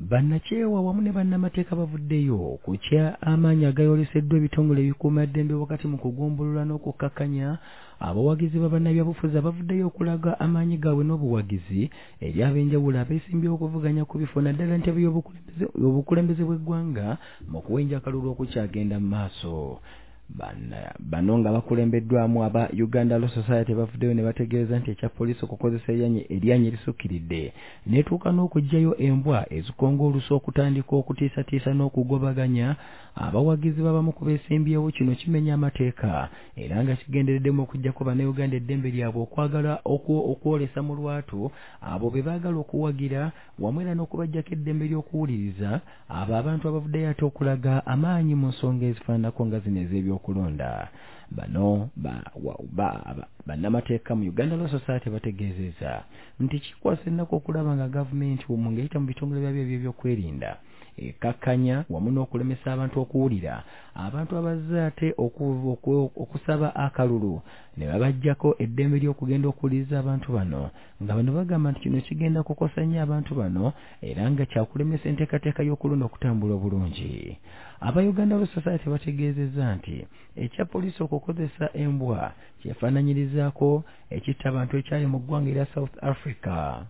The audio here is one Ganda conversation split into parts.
Bannakyewa wamu ne bannamateeka bavuddeyo ku kya amaanyi agayoleseddwa ebitongole ebikuumaddembe wakati mu kugombolola n'okukkakkanya abawagizi b'abannabyabufuzi abavuddeyo okulaga amaanyi gaabwe n'obuwagizi eri ab'enjawulo abeesimbyewo okuvuganya ku bifo naddala ntebe y'obukulembeze bw'eggwanga mu kuwenja akalulu okukyagenda mu maaso. Bano nga bakulembeddwamu aba Uganda Law Society bavuddeyo ne bategeeza nti ekya poliisi okukozesa eryanyi erisukkiridde neetuuka n'okugyayo embwa ezikonga olusu okutandika okutiisatiisa n'okugobaganya abawagizi b'abamu ku beesimbyewo kino kimenya amateeka era nga kigendereddemu okuggyako bannayuganda eddembe lyabwe okwagala okwolesa mu lwatu abo be baagala okuwagira wamu era n'okubaggyako eddembe ly'okuwuliriza abo abantu abavuddeyo ate okulaga amaanyi mu nsonga ezifaananako nga zino ez'ebyokulonda. Bano bannamateeka mu Uganda Law Society bategeezezza nti kikwasa ennaku okulaba nga gavumenti mu ng'eyita mu bitongole byabyo ebyokwerinda ekkakkanya wamu n'okulemesa abantu okuwulira abantu abazze ate okusaba akalulu ne babaggyako eddembe ly'okugenda okuwuliriza abantu bano nga bano bagamba nti kino kigenda kukosa nnyo abantu bano era nga kyakulemesa enteekateeka y'okulonda okutambula obulungi. Aba Uganda Law Society bategeezezza nti ekya poliisi okukozesa embwa kyefaananyirizaako ekitta abantu ekyali mu ggwanga erya South Africa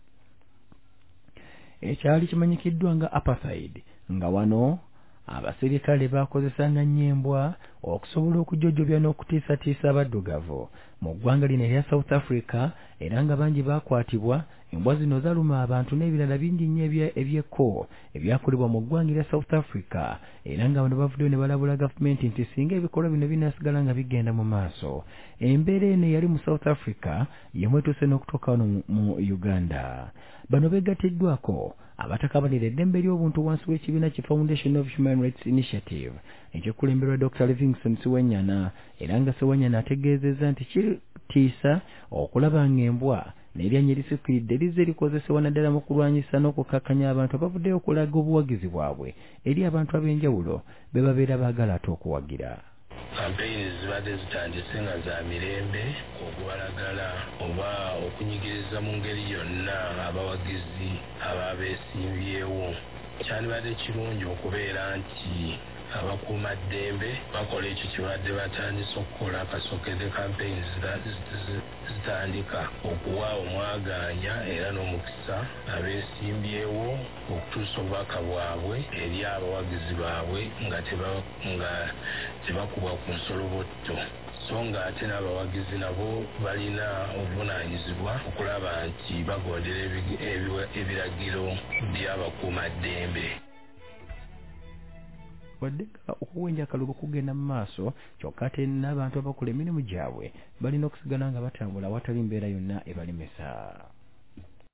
ekyali kimanyikiddwa nga apartheid, nga wano abaserikale bakozesanga nnyo embwa okusobola okujjojjobya n'okutiisatiisa abaddugavu mu ggwanga lino erya South Africa era nga bangi baakwatibwa. Embwa zino zaluma abantu n'ebirala bingi nnyo ebyekko ebyakolebwa mu ggwanga erya South Africa era nga bano bavuddeyo ne balabula gavumenti nti singa ebikolwa bino binaasigala nga bigenda mu maaso embeera eno eyali mu South Africa yemu etuuse n'okutuuka wano mu Uganda. Bano beegatiddwako abatakabanira eddembe ly'obuntu wansi w'ekibiina ki Foundation of Human Rights Initiative ekyokulemberwa Dr. Livingstone Ssewanyana era nga Ssewanyana ategeezezza nti kitiisa okulaba ng'embwa n'eryanyi erisukkiridde lizze likozesebwa naddala mu kulwanyisa n'okukkakkanya abantu abavuddeyo okulaga obuwagizi bwabwe eri abantu ab'enjawulo be babeera baagala ate okuwagira. Kampeyini zibadde zitandise nga za mirembe okubalagala oba okunyigiriza mu ngeri yonna abawagizi ababeesimbyewo. Kyandibadde kirungi okubeera nti abakuumaddembe bakola ekyo kibadde batandise okukola kasookedde kampeyini zitandika okuwa omwaganya era n'omukisa abeesimbyewo okutuusa obubaka bwabwe eri abawagizi baabwe nga tebakubwa ku nsolobotto. So nga ate n'abawagizi nabo balina obuvunaanyizibwa okulaba nti bagondera ebiragiro by'abakuumaddembe. Wadde okuwenja akalulu kugenda mu maaso kyokka ate n'abantu abakola emirimu gyabwe balina okusigala nga batambula awatali mbeera yonna ebalemesa.